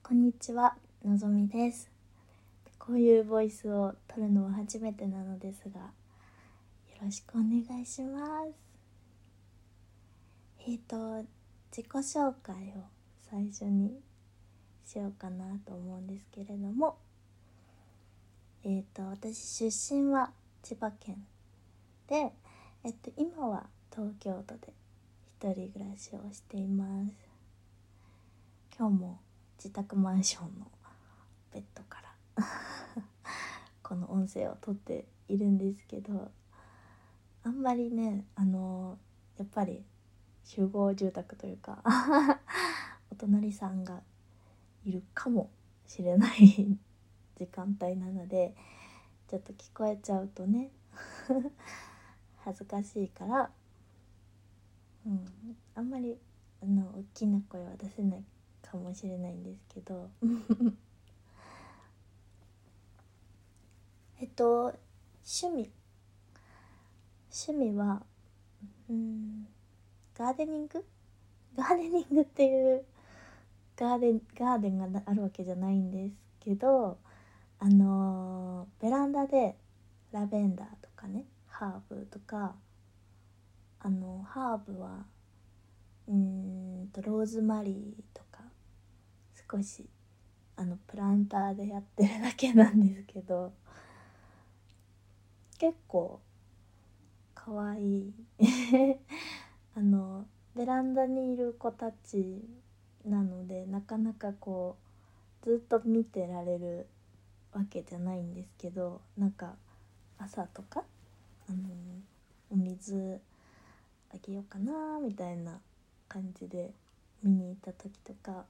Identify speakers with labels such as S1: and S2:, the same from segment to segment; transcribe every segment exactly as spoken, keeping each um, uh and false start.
S1: こんにちは、のぞみです。こういうボイスを撮るのは初めてなのですが、よろしくお願いします。えっと、自己紹介を最初にしようかなと思うんですけれども、えっと、私出身は千葉県で、えっと、今は東京都で一人暮らしをしています。今日も自宅マンションのベッドからこの音声を撮っているんですけど、あんまりね、あのやっぱり集合住宅というかお隣さんがいるかもしれない時間帯なので、ちょっと聞こえちゃうとね恥ずかしいから、うん、あんまりあの大きな声は出せないかもしれないんですけどえっと趣味趣味はうーんガーデニングガーデニングっていうガーデンガーデンがあるわけじゃないんですけど、あのーベランダでラベンダーとかね、ハーブとか、あのハーブはうーんとローズマリーとか少しあのプランターでやってるだけなんですけど、結構かわいいあのベランダにいる子たちなので、なかなかこうずっと見てられるわけじゃないんですけど、なんか朝とかあのお水あげようかなみたいな感じで見に行った時とか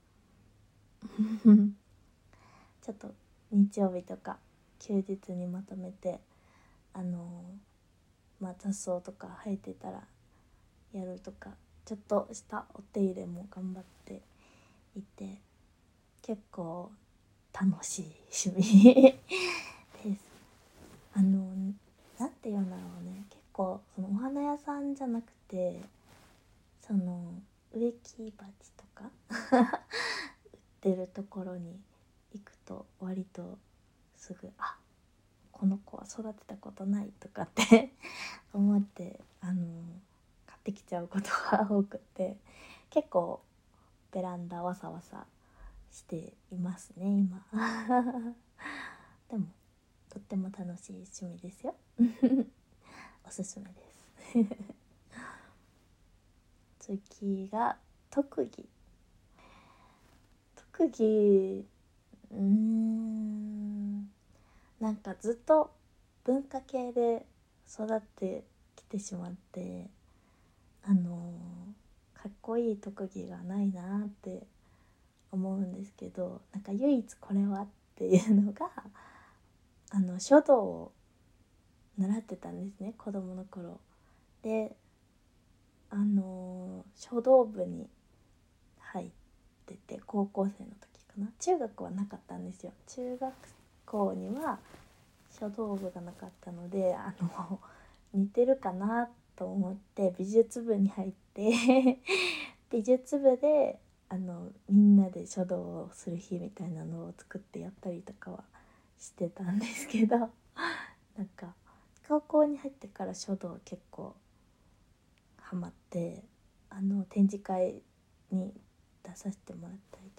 S1: ちょっと日曜日とか休日にまとめてあのまあ雑草とか生えてたらやるとか、ちょっとしたお手入れも頑張っていて、結構楽しい趣味です。あのなんて言うんだろうね、結構そのお花屋さんじゃなくて、その植木鉢とか売ってるところに行くと割とすぐ、あ、この子は育てたことないとかって思ってあの買ってきちゃうことが多くて、結構ベランダわさわさしていますね今でもとっても楽しい趣味ですよおすすめです次が特技特技うーんなんかずっと文化系で育ってきてしまって、あのー、かっこいい特技がないなって思うんですけど、なんか唯一これはっていうのがあの書道を習ってたんですね、子供の頃で。あのー、書道部に入ってて、高校生の時かな、中学はなかったんですよ。中学校には書道部がなかったので、あの似てるかなと思って美術部に入って美術部であのみんなで書道をする日みたいなのを作ってやったりとかはしてたんですけどなんか高校に入ってから書道結構ハマって、あの展示会に出させてもらったり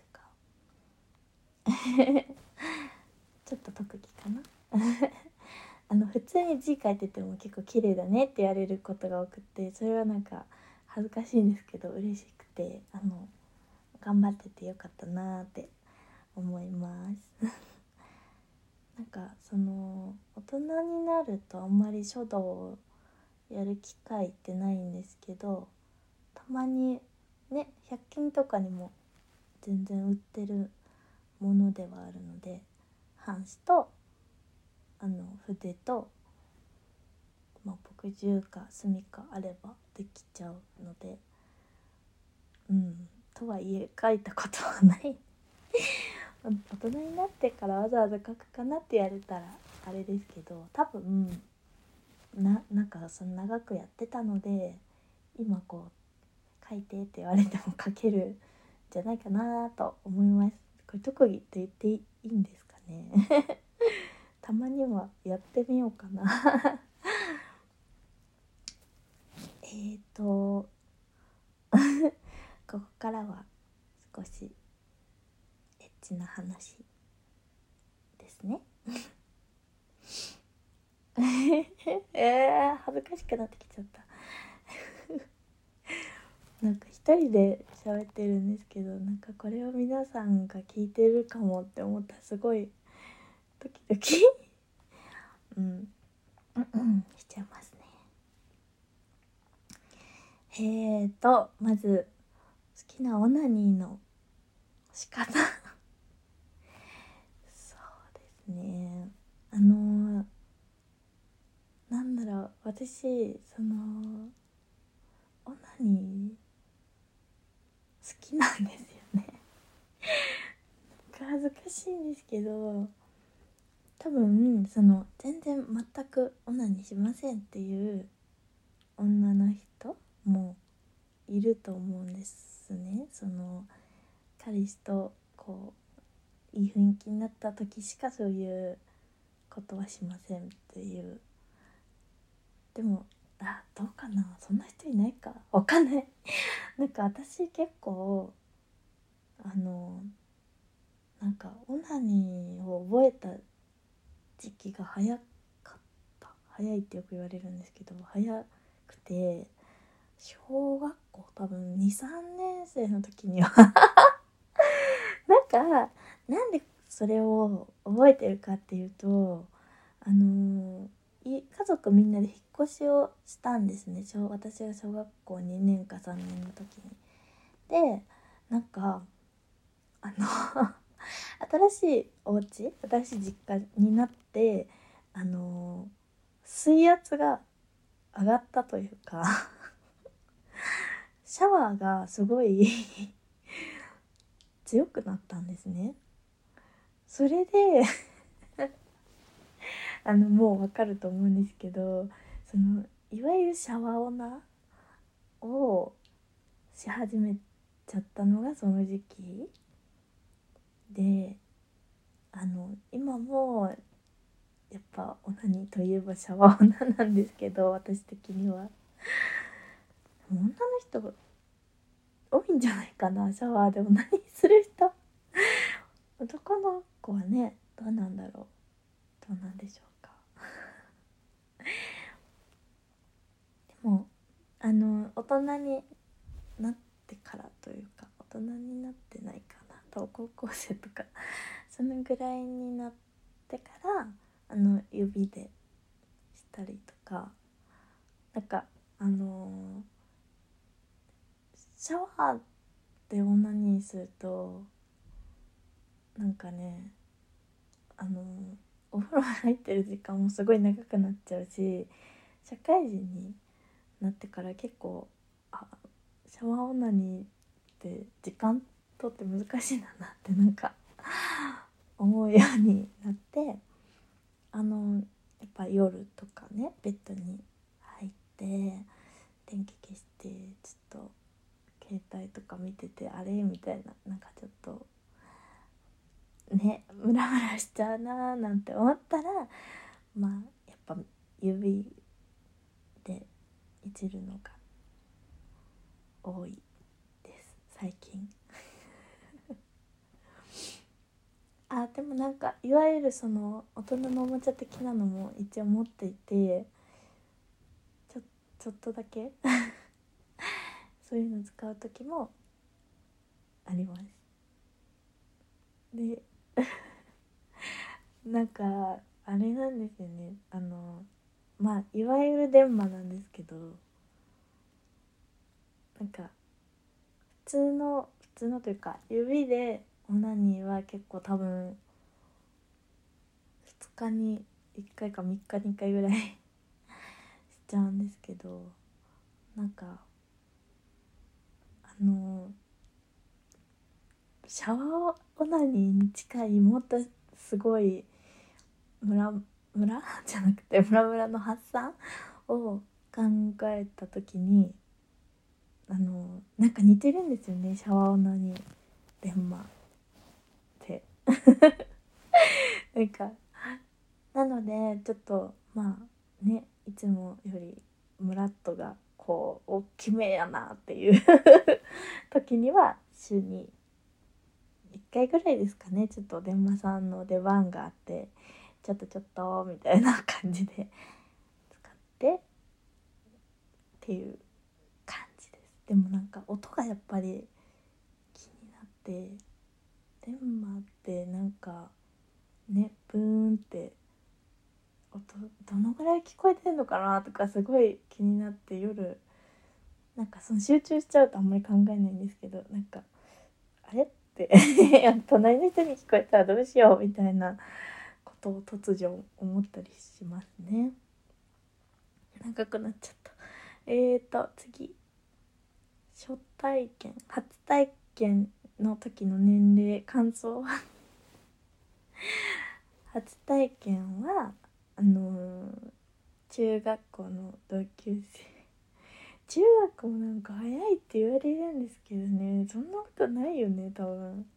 S1: とかちょっと特技かなあの普通に字書いてても結構綺麗だねって言われることが多くて、それはなんか恥ずかしいんですけど嬉しくて、あの頑張っててよかったなって思いますなんかその大人になるとあんまり書道をやる機会ってないんですけど、たまにねひゃく均とかにも全然売ってるものではあるので、半紙とあの筆と、まあ、墨汁か墨かあればできちゃうので、うんとはいえ書いたことはない大人になってからわざわざ書くかなって言われたらあれですけど、多分ななんかその長くやってたので、今こう書いてって言われても書けるんじゃないかなと思います。これ特技って言っていいんですかねたまにはやってみようかなえーとここからは少しエッチな話ですねえー、恥ずかしくなってきちゃったなんか一人で喋ってるんですけど、なんかこれを皆さんが聞いてるかもって思ったらすごいドキドキうん、うんうんしちゃいますね。えーとまず好きなオナニーの仕方そうですね、あのなんだろう、私そのオナニー好きなんですよね恥ずかしいんですけど、多分その全然全くオナニーしませんっていう女の人もいると思うんですね。その彼氏とこういい雰囲気になった時しかそういうことはしませんっていう。でもあどうかな、そんな人いないかわかんないなんか私結構あのなんかオナニーを覚えた時期が早かった早いってよく言われるんですけど、早くて小学校多分 にさんねん生の時にはなんかなんでそれを覚えてるかっていうと、あのい家族みんなで引っ越しをしたんですね。小私が小学校にねんかさんねんの時に。でなんかあの新しいお家新しい実家になって、あの水圧が上がったというかシャワーがすごい強くなったんですね。それであのもうわかると思うんですけど、そのいわゆるシャワーオナをし始めちゃったのがその時期で、あの今もやっぱオナニーといえばシャワーオナなんですけど、私的には女の人多いんじゃないかな、シャワーでオナニーする人男の子はねどうなんだろう、どうなんでしょうかでもあの大人になってからというか、大人になってないかなと、高校生とかそのぐらいになってからあの指でしたりとか、なんかあのシャワーでオナニーするとなんかね、あのお風呂入ってる時間もすごい長くなっちゃうし、社会人になってから結構あシャワーオナニーって時間とって難しいんだなってなんか思うようになって、あのやっぱ夜とかねベッドに入って電気消してちょっと携帯とか見ててあれみたいな、なんかちょっとねムラムラしちゃうなーなんて思ったら、まあやっぱ指でいじるのが多いです最近あでもなんかいわゆるその大人のおもちゃ的なのも一応持っていて、ちょちょっとだけそういうの使う時もあります。でなんかあれなんですよね、あのまあいわゆる電話なんですけど、なんか普通の普通のというか指でオナニーは結構多分ふつかにいっかいかみっかにいっかいぐらいしちゃうんですけど、なんかあのシャワーオナニーに近いもっとすごいムラムラじゃなくてムラムラの発散を考えた時に、あのなんか似てるんですよね、シャワーオナニー電話って。 なんかなのでちょっとまあね、いつもよりムラッとがこう大きめやなっていう時には週にいっかいぐらいですかね、ちょっと電話さんの出番があってちょっとちょっとみたいな感じで使ってっていう感じです。でもなんか音がやっぱり気になって、電話ってなんかね、ブーンって音どのぐらい聞こえてんのかなとかすごい気になって、夜なんかその集中しちゃうとあんまり考えないんですけど、なんかあれって隣の人に聞こえたらどうしようみたいなことを突如思ったりしますね。長くなっちゃった。えーと次、初体験初体験の時の年齢感想は初体験はあのー、中学校の同級生、中学もなんか早いって言われるんですけどね、そんなことないよね多分。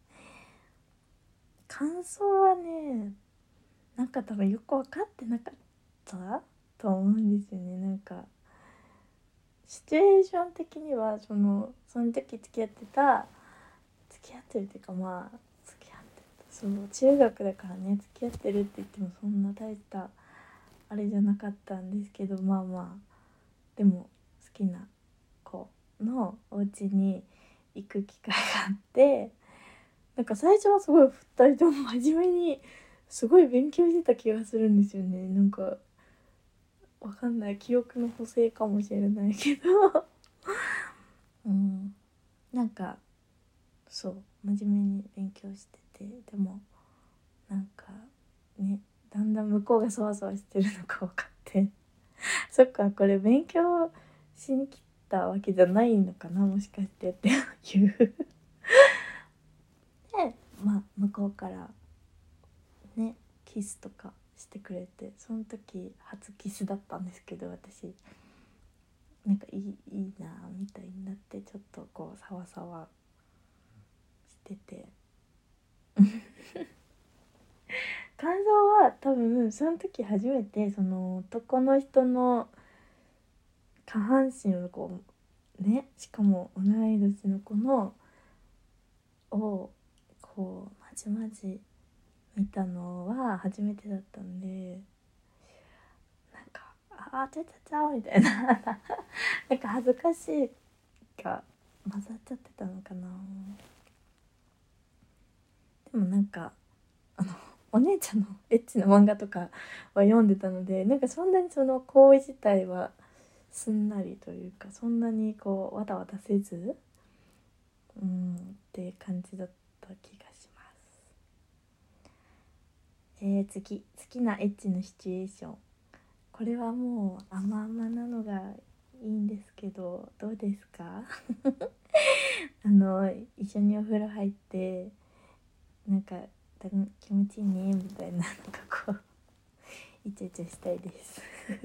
S1: 感想はね、なんか多分よく分かってなかったと思うんですよね。なんかシチュエーション的にはそのその時付き合ってた付き合ってるっていうかまあ付き合ってた、そう中学だからね、付き合ってるって言ってもそんな大したあれじゃなかったんですけど、まあまあでも好きな子のお家に行く機会があって、なんか最初はすごいふたりとも真面目にすごい勉強してた気がするんですよね。なんかわかんない、記憶の補正かもしれないけどうんなんかそう真面目に勉強してて、でもなんかね、だんだん向こうがそわそわしてるのが分かってそっかこれ勉強しに来たわけじゃないのかなもしかしてっていうで、まあ向こうからねキスとかしてくれて、その時初キスだったんですけど、私なんかいいいいなみたいになって、ちょっとこうサワサワしてて感想は多分その時初めてその男の人の下半身をこうね、しかも同い年の子のをこうまじまじ見たのは初めてだったんで、なんかあーちゃちゃちゃみたいななんか恥ずかしいが混ざっちゃってたのかな。でもなんかあのお姉ちゃんのエッチな漫画とかは読んでたので、なんかそんなにその行為自体はすんなりというか、そんなにこうわたわたせずうんって感じだった気がします。えー、次、好きなエッチのシチュエーション。これはもう甘々なのがいいんですけど、どうですかあの一緒にお風呂入ってなんか気持ちいいねみたいな、なんかこうイチャイチャしたいです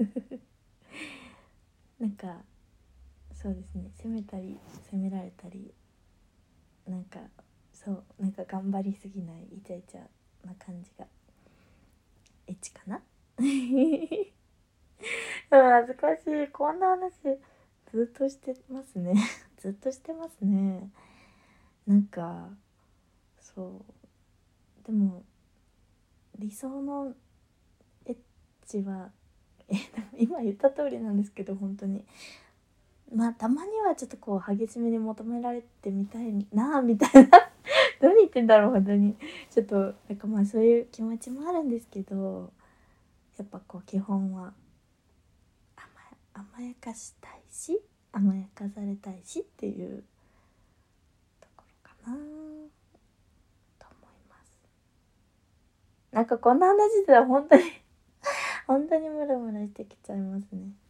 S1: なんかそうですね、責めたり責められたり、なんかそうなんか頑張りすぎないイチャイチャな感じがエッチかな恥ずかしい、こんな話ずっとしてますねずっとしてますね。なんかそうでも理想のエッチはえ今言った通りなんですけど、本当にまあたまにはちょっとこう激しめに求められてみたいなみたいな何言ってんだろう本当に、ちょっとなんかまあそういう気持ちもあるんですけど、やっぱこう基本は甘甘やかしたいし甘やかされたいしっていうところかなと思います。なんかこんな話では本当に本当にムラムラしてきちゃいますね。